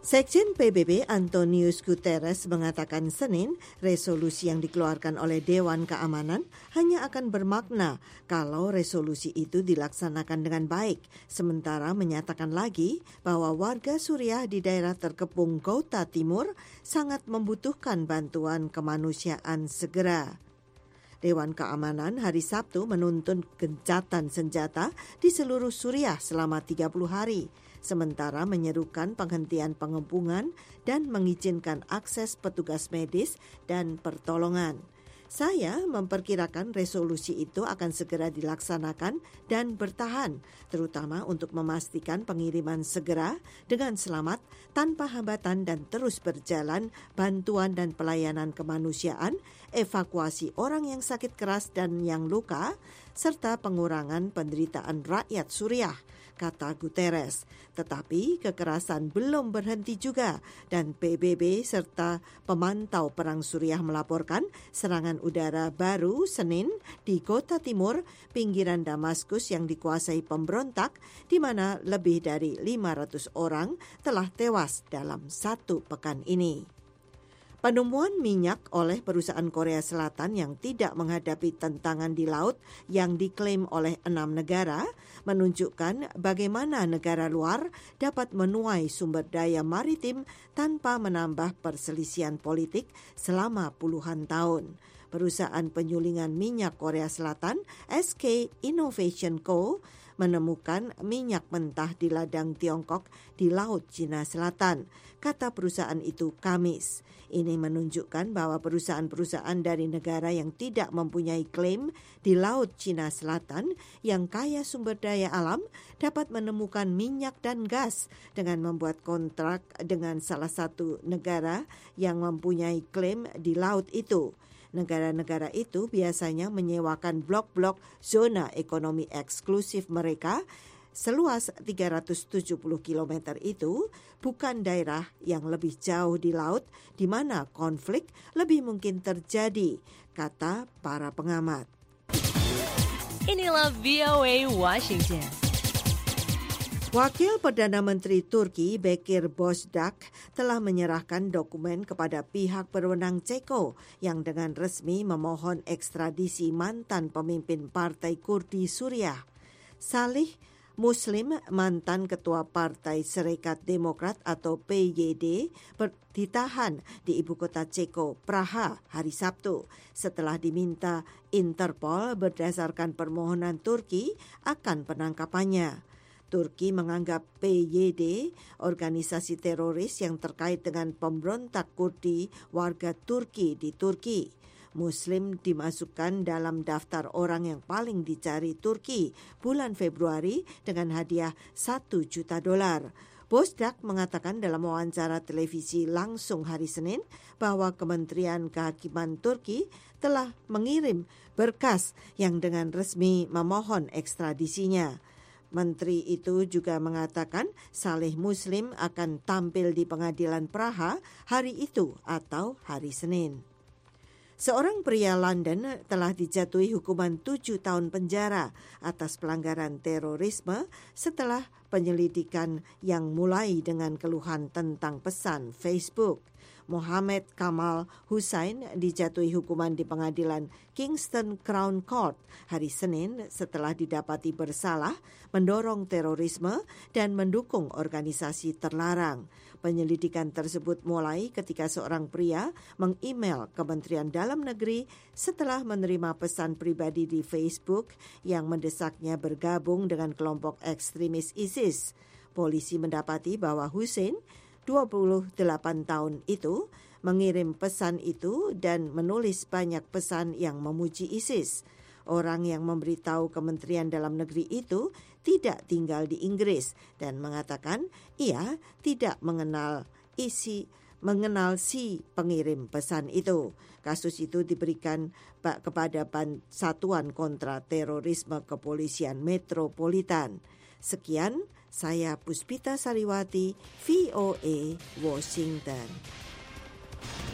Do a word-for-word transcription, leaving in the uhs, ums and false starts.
Sekjen P B B Antonius Guterres mengatakan Senin resolusi yang dikeluarkan oleh Dewan Keamanan hanya akan bermakna kalau resolusi itu dilaksanakan dengan baik, sementara menyatakan lagi bahwa warga Suriah di daerah terkepung Ghouta Timur sangat membutuhkan bantuan kemanusiaan segera. Dewan Keamanan hari Sabtu menuntun gencatan senjata di seluruh Suriah selama tiga puluh hari, sementara menyerukan penghentian pengepungan dan mengizinkan akses petugas medis dan pertolongan. Saya memperkirakan resolusi itu akan segera dilaksanakan dan bertahan, terutama untuk memastikan pengiriman segera dengan selamat, tanpa hambatan dan terus berjalan bantuan dan pelayanan kemanusiaan, evakuasi orang yang sakit keras dan yang luka, serta pengurangan penderitaan rakyat Suriah, kata Guterres. Tetapi kekerasan belum berhenti juga dan P B B serta pemantau perang Suriah melaporkan serangan udara baru Senin di Ghouta Timur, pinggiran Damaskus yang dikuasai pemberontak, di mana lebih dari lima ratus orang telah tewas dalam satu pekan ini. Penemuan minyak oleh perusahaan Korea Selatan yang tidak menghadapi tentangan di laut yang diklaim oleh enam negara menunjukkan bagaimana negara luar dapat menuai sumber daya maritim tanpa menambah perselisihan politik selama puluhan tahun. Perusahaan penyulingan minyak Korea Selatan, S K Innovation Co., menemukan minyak mentah di ladang Tiongkok di Laut Cina Selatan, kata perusahaan itu Kamis. Ini menunjukkan bahwa perusahaan-perusahaan dari negara yang tidak mempunyai klaim di Laut Cina Selatan yang kaya sumber daya alam dapat menemukan minyak dan gas dengan membuat kontrak dengan salah satu negara yang mempunyai klaim di laut itu. Negara-negara itu biasanya menyewakan blok-blok zona ekonomi eksklusif mereka seluas tiga ratus tujuh puluh kilometer itu bukan daerah yang lebih jauh di laut di mana konflik lebih mungkin terjadi, kata para pengamat. Inilah V O A Washington. Wakil Perdana Menteri Turki Bekir Bozdag telah menyerahkan dokumen kepada pihak berwenang Ceko yang dengan resmi memohon ekstradisi mantan pemimpin Partai Kurdi Suriah. Salih Muslim, mantan Ketua Partai Serikat Demokrat atau P Y D, ditahan di ibu kota Ceko, Praha, hari Sabtu setelah diminta Interpol berdasarkan permohonan Turki akan penangkapannya. Turki menganggap P Y D organisasi teroris yang terkait dengan pemberontak Kurdi warga Turki di Turki. Muslim dimasukkan dalam daftar orang yang paling dicari Turki bulan Februari dengan hadiah satu juta dolar. Bozdag mengatakan dalam wawancara televisi langsung hari Senin bahwa Kementerian Kehakiman Turki telah mengirim berkas yang dengan resmi memohon ekstradisinya. Menteri itu juga mengatakan Salih Muslim akan tampil di pengadilan Praha hari itu atau hari Senin. Seorang pria London telah dijatuhi hukuman tujuh tahun penjara atas pelanggaran terorisme setelah penyelidikan yang mulai dengan keluhan tentang pesan Facebook. Mohammed Kamal Hussein dijatuhi hukuman di pengadilan Kingston Crown Court hari Senin setelah didapati bersalah mendorong terorisme dan mendukung organisasi terlarang. Penyelidikan tersebut mulai ketika seorang pria meng-email Kementerian Dalam Negeri setelah menerima pesan pribadi di Facebook yang mendesaknya bergabung dengan kelompok ekstremis ISIS. Polisi mendapati bahwa Hussein dua puluh delapan tahun itu mengirim pesan itu dan menulis banyak pesan yang memuji ISIS. Orang yang memberitahu Kementerian Dalam Negeri itu tidak tinggal di Inggris dan mengatakan ia tidak mengenal isi mengenal si pengirim pesan itu. Kasus itu diberikan kepada Satuan Kontra Terorisme Kepolisian Metropolitan. Sekian, saya Puspita Sariwati, V O A, Washington.